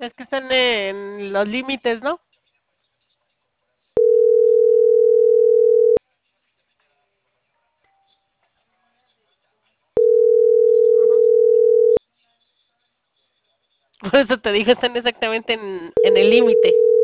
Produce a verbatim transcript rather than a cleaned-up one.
Es que están en los límites, ¿no? Ujú. Por eso te digo, están exactamente en, en el límite.